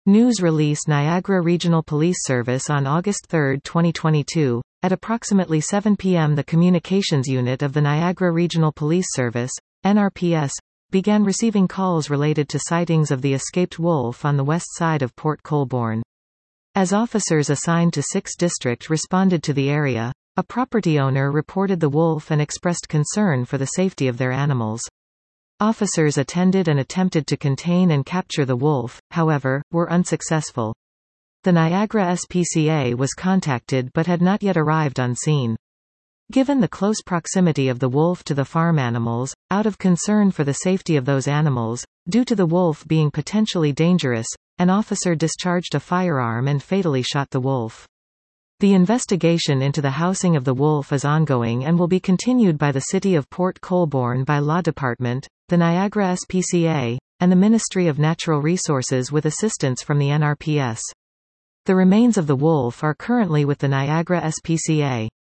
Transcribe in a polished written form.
News release Niagara Regional Police Service on August 3, 2022. At approximately 7 p.m. the Communications Unit of the Niagara Regional Police Service, NRPS, began receiving calls related to sightings of the escaped wolf on the west side of Port Colborne. As officers assigned to 6th District responded to the area, a property owner reported the wolf and expressed concern for the safety of their animals. Officers attended and attempted to contain and capture the wolf, however, were unsuccessful. The Niagara SPCA was contacted but had not yet arrived on scene. Given the close proximity of the wolf to the farm animals, out of concern for the safety of those animals, due to the wolf being potentially dangerous, an officer discharged a firearm and fatally shot the wolf. The investigation into the housing of the wolf is ongoing and will be continued by the City of Port Colborne by Law Department, the Niagara SPCA, and the Ministry of Natural Resources with assistance from the NRPS. The remains of the wolf are currently with the Niagara SPCA.